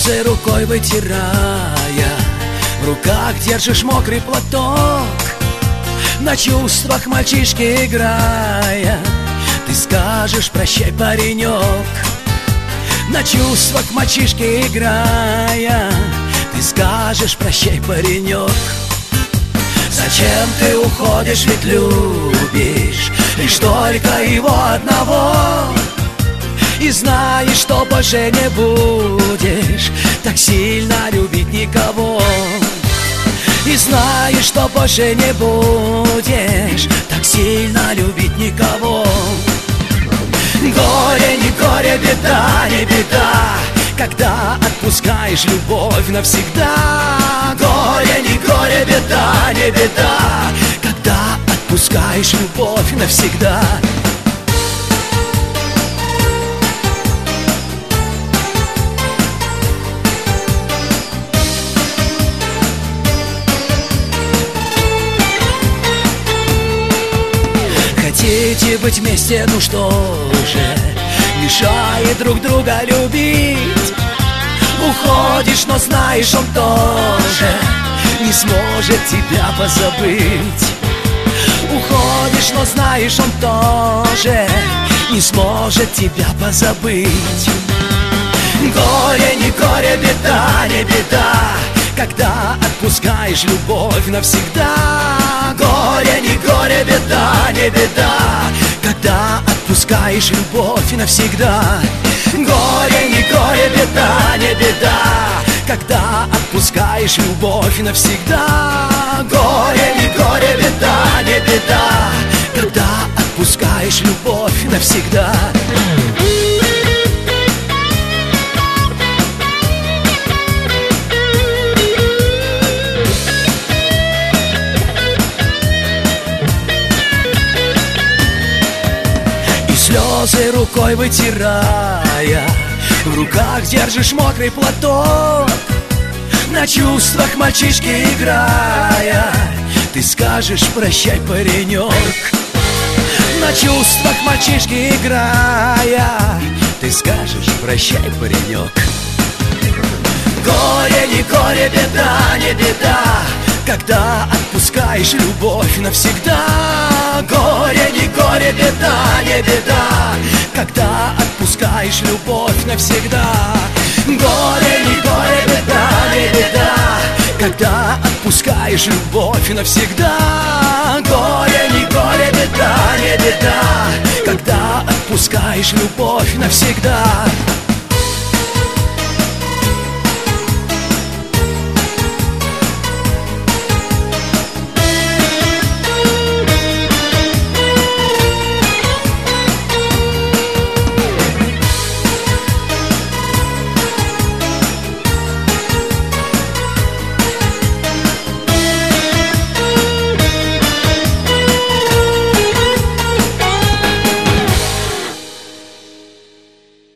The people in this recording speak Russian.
слезы рукой вытирая, в руках держишь мокрый платок. На чувствах мальчишки играя, ты скажешь: прощай, паренек. На чувствах мальчишки играя, ты скажешь: прощай, паренек. Зачем ты уходишь, ведь любишь лишь только его одного, и знаешь, что больше не будешь так сильно любить никого. И знаешь, что больше не будешь так сильно любить никого. Горе, не горе, беда, не беда, когда отпускаешь любовь навсегда. Горе, не горе, беда, не беда, когда отпускаешь любовь навсегда. Хотите быть вместе, ну что же мешает друг друга любить? Уходишь, но знаешь, он тоже не сможет тебя позабыть. Уходишь, но знаешь, он тоже не сможет тебя позабыть. Горе, не горе, беда, не беда, когда отпускаешь любовь навсегда. Горе, не горе, беда, не беда, когда отпускаешь любовь навсегда. Горе, не горе, беда, не беда, когда отпускаешь любовь навсегда. Горе, не горе, беда, не беда, когда отпускаешь любовь навсегда. Слезы рукой вытирая, в руках держишь мокрый платок. На чувствах мальчишки играя, ты скажешь: прощай, паренек. На чувствах мальчишки играя, ты скажешь: прощай, паренек. Горе, не горе, беда, не беда, когда отпускаешь любовь навсегда. Горе, не горе, беда, не беда, когда отпускаешь любовь навсегда. Горе, не горе, беда, не беда, когда отпускаешь любовь навсегда. Горе, не горе, беда, не беда, когда отпускаешь любовь навсегда.